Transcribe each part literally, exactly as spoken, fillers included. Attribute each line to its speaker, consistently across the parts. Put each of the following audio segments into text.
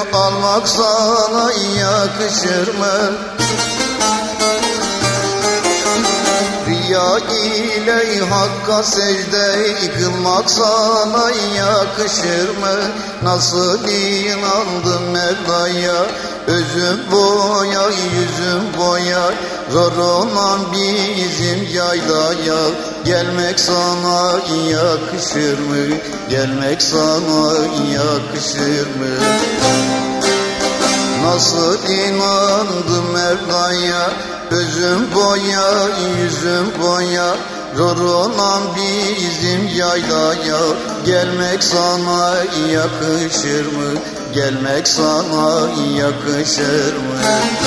Speaker 1: almak sana yakışır mı? Riya ile Hakk'a secde kılmak sana yakışır mı? Nasıl inandım Mevla'ya, özüm boya yüzüm boya, zor olan bizim yaylaya gelmek sana yakışır mı? Gelmek sana yakışır mı? Nasıl inandım Mevla'ya, özüm boya yüzüm boya, zor olan bizim yaylaya gelmek sana yakışır mı? Gelmek sana yakışır mı?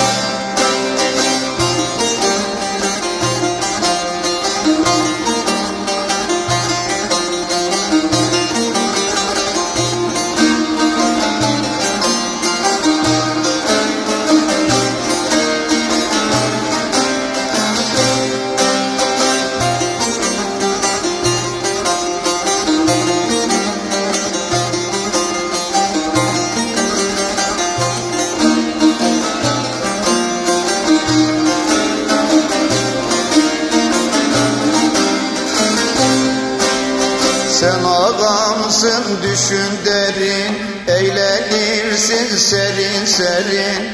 Speaker 1: Sen ağamsın düşün derin, eğlenirsin serin serin.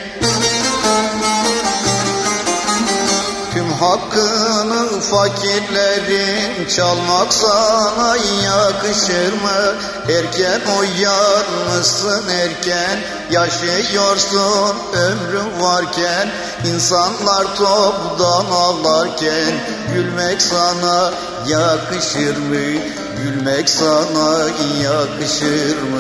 Speaker 1: Tüm hakkını fakirlerin çalmak sana yakışır mı? Erken uyanmışsın erken, yaşıyorsun ömrün varken, insanlar toptan ağlarken gülmek sana yakışır mı? Gülmek sana yakışır mı?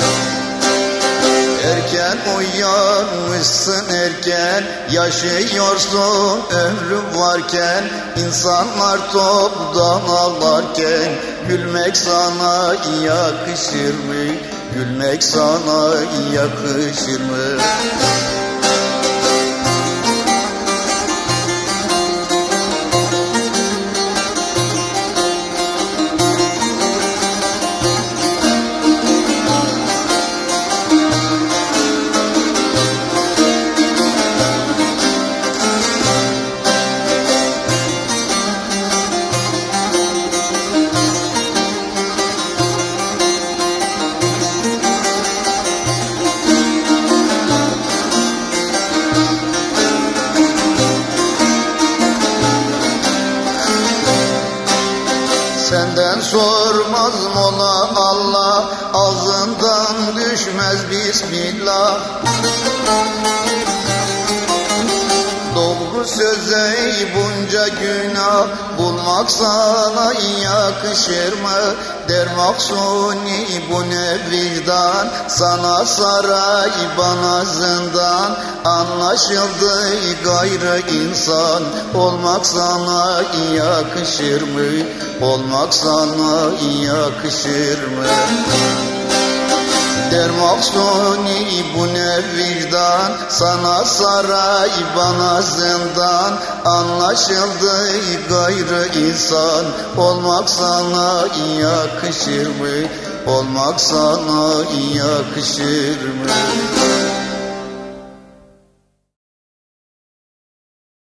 Speaker 1: Erken uyanmışsın erken, yaşıyorsun ömrün varken, insanlar toptan ağlarken gülmek sana yakışır mı? Gülmek sana yakışır mı? Senden sormaz mola Allah, ağzından düşmez Bismillah. Doğru söze bunca günah, bulmak sana yakışır mı? Der Maksuni bu ne vicdan, sana saray bana zindan. Anlaşıldı gayrı insan, olmak sana yakışır mı? Olmak sana yakışır mı? Der Maksuni bu ne vicdan, sana saray bana zindan. Anlaşıldı gayrı insan, olmak sana yakışır mı? Olmak sana yakışır mı?